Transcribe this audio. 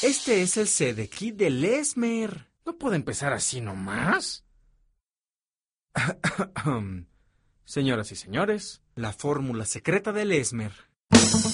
Este es el CD-Kit de Lesmer. ¿No puede empezar así nomás? Señoras y señores, la fórmula secreta de Lesmer.